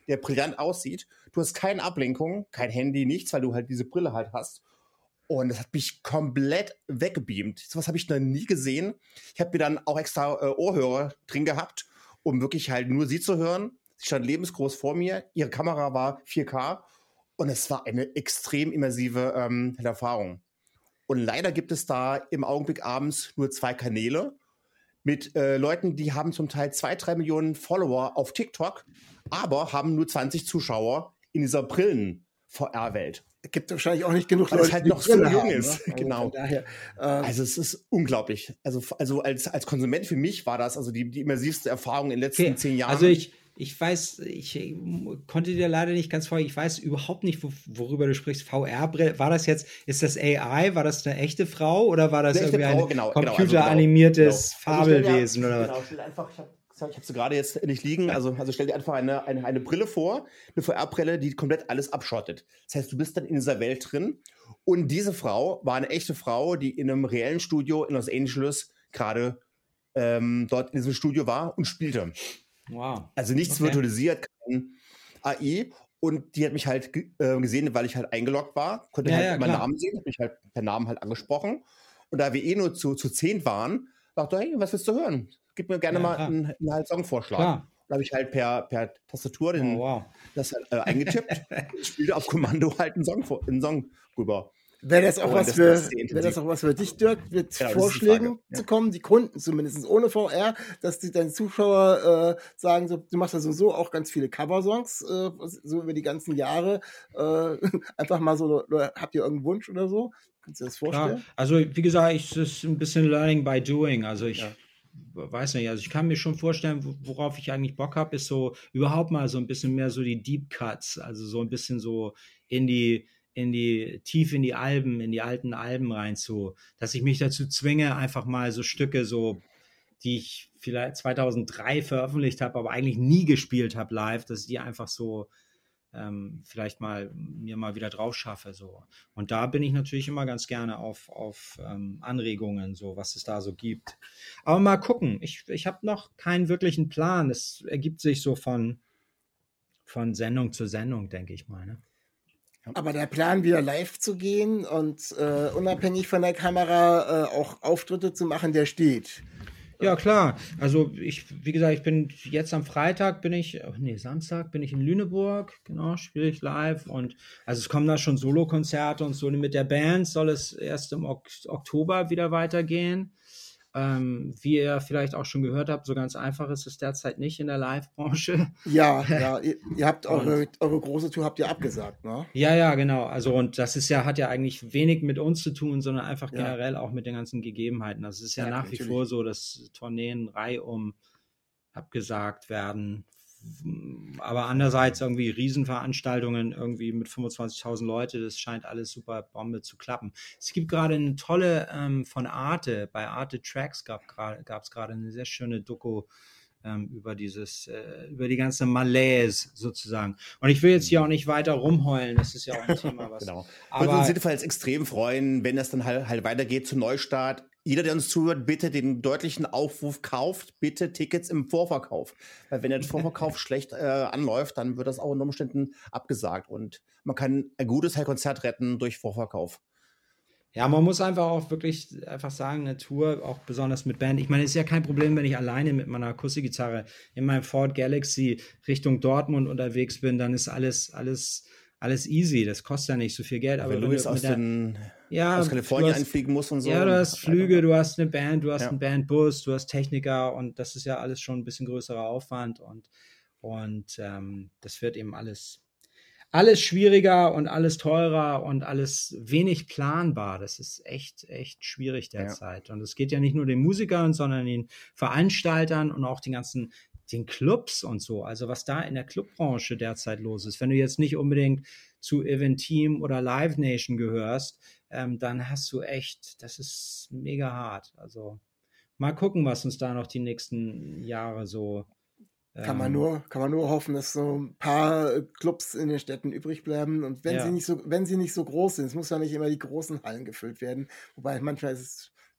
der brillant aussieht. Du hast keine Ablenkung, kein Handy, nichts, weil du halt diese Brille halt hast. Und das hat mich komplett weggebeamt. So was habe ich noch nie gesehen. Ich habe mir dann auch extra äh, Ohrhörer drin gehabt, um wirklich halt nur sie zu hören. Sie stand lebensgroß vor mir. Ihre Kamera war vier K. Und es war eine extrem immersive ähm, Erfahrung. Und leider gibt es da im Augenblick abends nur zwei Kanäle mit äh, Leuten, die haben zum Teil zwei, drei Millionen Follower auf TikTok, aber haben nur zwanzig Zuschauer in dieser Brillen-V R-Welt. Es gibt wahrscheinlich auch nicht genug Weil Leute, es halt die noch so Brille jung haben, ist. ne? Also Genau. von daher, äh, Also es ist unglaublich. Also, also als, als Konsument für mich war das also die, die immersivste Erfahrung in den letzten Okay, zehn Jahren. also ich, ich weiß, ich äh, konnte dir leider nicht ganz folgen. Ich weiß überhaupt nicht, wo, worüber du sprichst. V R-Brille, war das jetzt, ist das A I? War das eine echte Frau oder war das Eine echte irgendwie Frau, ein genau, genau, also computeranimiertes genau, genau. Also stell dir- Fabelwesen oder was? Genau, stell dir einfach, ich habe ich hab sie gerade jetzt nicht liegen, also, also stell dir einfach eine, eine, eine Brille vor, eine V R-Brille, die komplett alles abschottet. Das heißt, du bist dann in dieser Welt drin und diese Frau war eine echte Frau, die in einem reellen Studio in Los Angeles gerade ähm, dort in diesem Studio war und spielte. Wow. Also nichts Okay. virtualisiert, kein A I. Und die hat mich halt ge- äh, gesehen, weil ich halt eingeloggt war, konnte Ja, halt ja, meinen klar. Namen sehen, hat mich halt per Namen halt angesprochen. Und da wir eh nur zu, zu zehn waren, dachte ich, hey, was willst du hören? Gib mir gerne Ja, mal klar. einen, einen halt Songvorschlag. Klar. Da habe ich halt per, per Tastatur den, Oh, wow. das halt, äh, eingetippt, spielte auf Kommando halt einen Song, vor- einen Song rüber. Wäre das auch Und was das für, ist sehr wäre intensiv. das auch was für dich, Dirk, mit Genau, das ist die Vorschlägen Frage, ja. zu kommen, die Kunden zumindest ohne V R, dass die deine Zuschauer äh, sagen, so, du machst ja sowieso auch ganz viele Coversongs, äh, so über die ganzen Jahre, äh, einfach mal so, oder habt ihr irgendeinen Wunsch oder so? Kannst du dir das Klar. vorstellen? Also, wie gesagt, ich, es ist ein bisschen Learning by Doing. Also, ich Ja. weiß nicht, also ich kann mir schon vorstellen, wo- worauf ich eigentlich Bock habe, ist so überhaupt mal so ein bisschen mehr so die Deep Cuts, also so ein bisschen so in die, in die, tief in die Alben, in die alten Alben rein zu, dass ich mich dazu zwinge, einfach mal so Stücke so, die ich vielleicht zweitausenddrei veröffentlicht habe, aber eigentlich nie gespielt habe live, dass ich die einfach so ähm, vielleicht mal mir mal wieder drauf schaffe. So. Und da bin ich natürlich immer ganz gerne auf, auf ähm, Anregungen, so was es da so gibt. Aber mal gucken. Ich, ich habe noch keinen wirklichen Plan. Es ergibt sich so von, von Sendung zu Sendung, denke ich mal. Ne? Aber der Plan, wieder live zu gehen und äh, unabhängig von der Kamera äh, auch Auftritte zu machen, der steht. Ja, klar. Also ich, wie gesagt, ich bin jetzt am Freitag bin ich, oh, nee, Samstag bin ich in Lüneburg, genau, spiele ich live und also es kommen da schon Solokonzerte und so mit der Band soll es erst im Ok- Oktober wieder weitergehen. Ähm, wie ihr vielleicht auch schon gehört habt, so ganz einfach ist es derzeit nicht in der Live-Branche. Ja, ja, ihr, ihr habt eure, Und- eure große Tour habt ihr abgesagt, ne? Ja, ja, genau. Also und das ist ja, hat ja eigentlich wenig mit uns zu tun, sondern einfach Ja. generell auch mit den ganzen Gegebenheiten. Also es ist ja, Ja, nach wie natürlich. vor so, dass Tourneen reihum abgesagt werden. Aber andererseits irgendwie Riesenveranstaltungen irgendwie mit fünfundzwanzigtausend Leute, das scheint alles super Bombe zu klappen. Es gibt gerade eine tolle ähm, von Arte, bei Arte Tracks gab es gerade eine sehr schöne Doku ähm, über dieses, äh, über die ganze Malaise sozusagen. Und ich will jetzt hier auch nicht weiter rumheulen, das ist ja auch ein Thema, was. Genau. Würde Aber uns jedenfalls extrem freuen, wenn das dann halt, halt weitergeht zum Neustart. Jeder, der uns zuhört, bitte den deutlichen Aufruf, kauft bitte Tickets im Vorverkauf. Weil wenn der Vorverkauf schlecht äh, anläuft, dann wird das auch unter Umständen abgesagt. Und man kann ein gutes halt Konzert retten durch Vorverkauf. ja, man muss einfach auch wirklich einfach sagen, eine Tour, auch besonders mit Band. Ich meine, es ist ja kein Problem, wenn ich alleine mit meiner Akustikgitarre in meinem Ford Galaxy Richtung Dortmund unterwegs bin, dann ist alles, alles, alles easy. Das kostet ja nicht so viel Geld. Aber Aber wenn du jetzt mit aus, der- den, ja, aus Kalifornien du hast- einfliegen musst und so. Ja, du hast Flüge, du hast eine Band, du hast Ja. einen Bandbus, du hast Techniker und das ist ja alles schon ein bisschen größerer Aufwand und, und ähm, das wird eben alles, alles schwieriger und alles teurer und alles wenig planbar. Das ist echt, echt schwierig derzeit. Und es geht ja nicht nur den Musikern, sondern den Veranstaltern und auch den ganzen, den Clubs und so. Also was da in der Clubbranche derzeit los ist. Wenn du jetzt nicht unbedingt zu Eventeam oder Live Nation gehörst, ähm, dann hast du echt, das ist mega hart. Also mal gucken, was uns da noch die nächsten Jahre so Kann man ähm, nur, kann man nur hoffen, dass so ein paar äh, Clubs in den Städten übrig bleiben. Und wenn Ja. sie nicht so, wenn sie nicht so groß sind, es muss ja nicht immer die großen Hallen gefüllt werden. Wobei manchmal ist es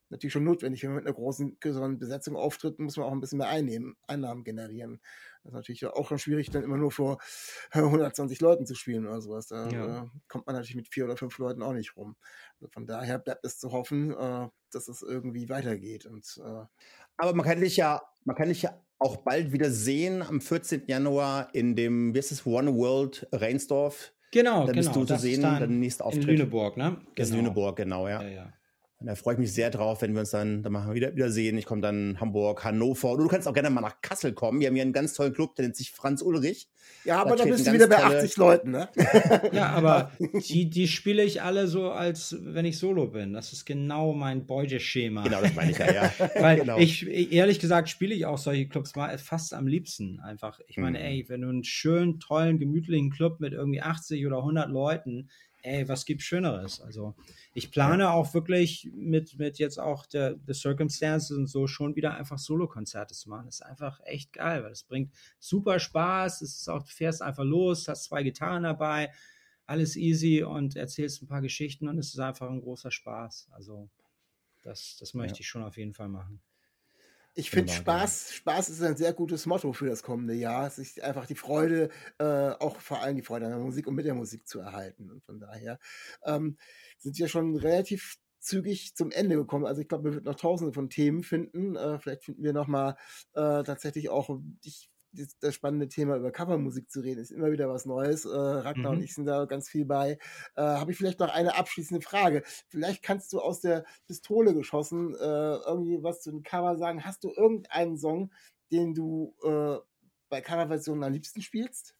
natürlich schon notwendig. Wenn man mit einer großen, größeren Besetzung auftritt, muss man auch ein bisschen mehr einnehmen, Einnahmen generieren. Das ist natürlich auch schon schwierig, dann immer nur vor hundertzwanzig Leuten zu spielen oder sowas. Da Ja. äh, kommt man natürlich mit vier oder fünf Leuten auch nicht rum. Also von daher bleibt es zu hoffen, äh, dass es irgendwie weitergeht. Und, äh, Aber man kann dich ja, man kann dich ja auch bald wieder sehen am vierzehnten Januar in dem, wie ist es, One World Reinsdorf. Genau, Da bist genau. du zu Das ist sehen, dann dein nächster in Auftritt. Lüneburg, ne? Das ist Genau. Lüneburg, genau, ja. Ja, ja. Und da freue ich mich sehr drauf, wenn wir uns dann, dann machen wir wieder, wieder sehen. Ich komme dann Hamburg, Hannover. Oder du kannst auch gerne mal nach Kassel kommen. Wir haben hier einen ganz tollen Club, der nennt sich Franz Ulrich. ja, aber Da da treten bist du ganz wieder bei tolle- achtzig Leuten, ne? Ja, aber die, die spiele ich alle so, als wenn ich Solo bin. Das ist genau mein Beuteschema. Genau, das meine ich ja, ja. Weil genau. ich, ehrlich gesagt, spiele ich auch solche Clubs mal fast am liebsten einfach. Ich meine, Mhm. ey, wenn du einen schönen, tollen, gemütlichen Club mit irgendwie achtzig oder hundert Leuten, ey, was gibt's Schöneres? Also ich plane auch wirklich mit, mit jetzt auch der The Circumstances und so schon wieder einfach Solo-Konzerte zu machen. Das ist einfach echt geil, weil das bringt super Spaß. Es ist auch, du fährst einfach los, hast zwei Gitarren dabei, alles easy und erzählst ein paar Geschichten und es ist einfach ein großer Spaß. Also das, das möchte Ja. ich schon auf jeden Fall machen. Ich finde Wunderbar, Spaß, Spaß ist ein sehr gutes Motto für das kommende Jahr, sich einfach die Freude, äh, auch vor allem die Freude an der Musik und mit der Musik zu erhalten. Und von daher ähm, sind wir schon relativ zügig zum Ende gekommen. Also ich glaube, wir werden noch tausende von Themen finden. Äh, vielleicht finden wir nochmal äh, tatsächlich auch ich, das, das spannende Thema über Covermusik zu reden. Ist immer wieder was Neues. Äh, Ragnar Mhm. und ich sind da ganz viel bei. Äh, Habe ich vielleicht noch eine abschließende Frage. Vielleicht kannst du aus der Pistole geschossen äh, irgendwie was zu dem Cover sagen. Hast du irgendeinen Song, den du äh, bei Coverversionen am liebsten spielst?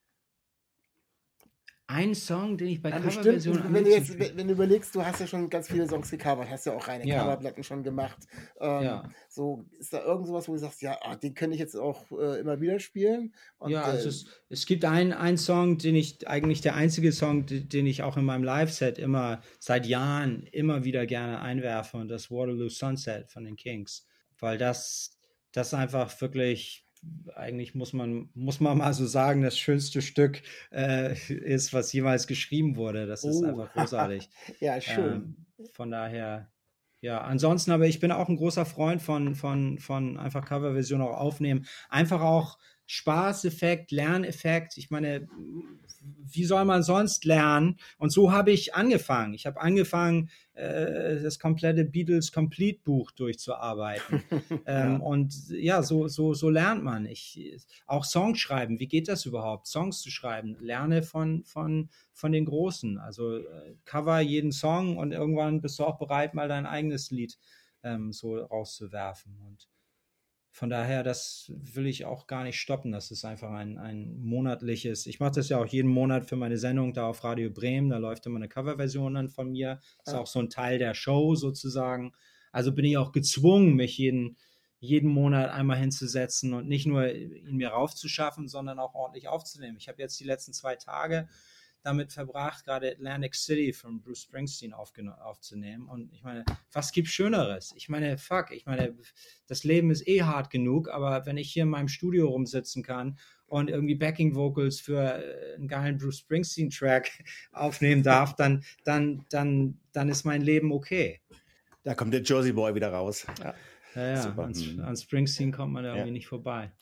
Ein Song, den ich bei Ein Coverversionen bestimmten, am wenn du liebsten jetzt, spiele. wenn du überlegst, du hast ja schon ganz viele Songs gecovert, hast ja auch reine Ja. Coverplatten schon gemacht. Ähm, Ja. So, ist da irgend sowas, wo du sagst, ja, ah, den könnte ich jetzt auch äh, immer wieder spielen? Und, Ja, also äh, es, es gibt einen, einen Song, den ich, eigentlich der einzige Song, d- den ich auch in meinem Live-Set immer, seit Jahren, immer wieder gerne einwerfe und das Waterloo Sunset von den Kings. Weil das, das einfach wirklich, eigentlich muss man, muss man mal so sagen, das schönste Stück äh, ist, was jemals geschrieben wurde. Das ist Oh. einfach großartig. ja, schön. Ähm, von daher, ja, ansonsten, aber ich bin auch ein großer Freund von, von, von einfach Coverversion auch aufnehmen. Einfach auch Spaßeffekt, Lerneffekt. Ich meine, wie soll man sonst lernen? Und so habe ich angefangen. Ich habe angefangen, äh, das komplette Beatles Complete Buch durchzuarbeiten. ähm, Ja. Und ja, so, so, so lernt man. Ich, auch Songs schreiben. Wie geht das überhaupt? Songs zu schreiben. Lerne von, von, von den Großen. Also äh, cover jeden Song und irgendwann bist du auch bereit, mal dein eigenes Lied ähm, so rauszuwerfen. Und von daher, das will ich auch gar nicht stoppen. Das ist einfach ein, ein monatliches, ich mache das ja auch jeden Monat für meine Sendung da auf Radio Bremen, da läuft immer eine Coverversion dann von mir. Ist Ah. auch so ein Teil der Show sozusagen. Also bin ich auch gezwungen, mich jeden, jeden Monat einmal hinzusetzen und nicht nur ihn mir raufzuschaffen, sondern auch ordentlich aufzunehmen. Ich habe jetzt die letzten zwei Tage damit verbracht, gerade Atlantic City von Bruce Springsteen aufgeno- aufzunehmen. Und ich meine, was gibt's Schöneres? Ich meine, fuck, ich meine, das Leben ist eh hart genug, aber wenn ich hier in meinem Studio rumsitzen kann und irgendwie Backing Vocals für äh, einen geilen Bruce Springsteen Track aufnehmen darf, dann, dann, dann, dann ist mein Leben okay. Da kommt der Jersey Boy wieder raus. Ja. Ja, ja, Super. an, Mhm. an Springsteen kommt man da Ja. irgendwie nicht vorbei.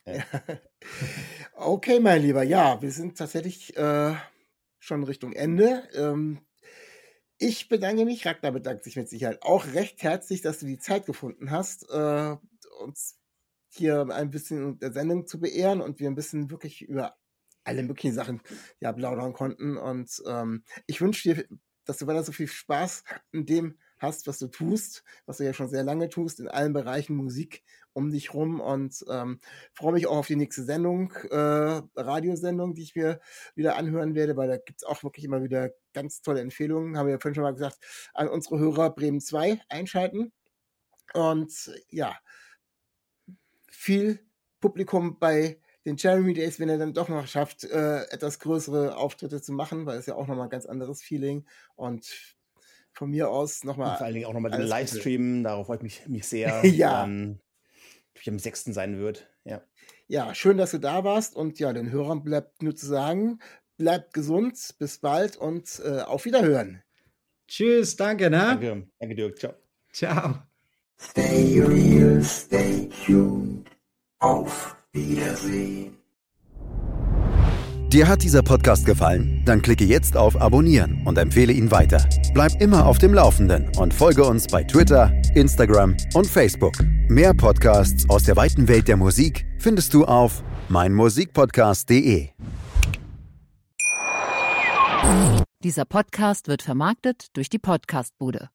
Okay, mein Lieber, ja, wir sind tatsächlich äh, schon Richtung Ende. Ähm, ich bedanke mich, Ragnar bedankt sich mit Sicherheit auch recht herzlich, dass du die Zeit gefunden hast, äh, uns hier ein bisschen der Sendung zu beehren und wir ein bisschen wirklich über alle möglichen Sachen ja plaudern konnten. Und ähm, ich wünsche dir, dass du weiter so viel Spaß in dem hast, was du tust, was du ja schon sehr lange tust, in allen Bereichen Musik um dich rum und ähm, freue mich auch auf die nächste Sendung, äh, Radiosendung, die ich mir wieder anhören werde, weil da gibt es auch wirklich immer wieder ganz tolle Empfehlungen, haben wir ja vorhin schon mal gesagt, an unsere Hörer Bremen zwei einschalten und ja, viel Publikum bei den Jeremy Days, wenn er dann doch noch schafft, äh, etwas größere Auftritte zu machen, weil es ja auch nochmal ein ganz anderes Feeling und von mir aus Und nochmal vor allen Dingen auch nochmal den alles Gute. Livestream, darauf freue ich mich, mich sehr. Ja. Dann, ich am sechsten sein wird. Ja. Ja, schön, dass du da warst und ja, den Hörern bleibt nur zu sagen, bleibt gesund, bis bald und äh, auf Wiederhören. Tschüss, danke, ne? Danke, danke Dirk. Ciao. Ciao. Stay real, stay tuned. Auf Wiedersehen. Dir hat dieser Podcast gefallen? Dann klicke jetzt auf Abonnieren und empfehle ihn weiter. Bleib immer auf dem Laufenden und folge uns bei Twitter, Instagram und Facebook. Mehr Podcasts aus der weiten Welt der Musik findest du auf meinmusikpodcast punkt de. Dieser Podcast wird vermarktet durch die Podcastbude.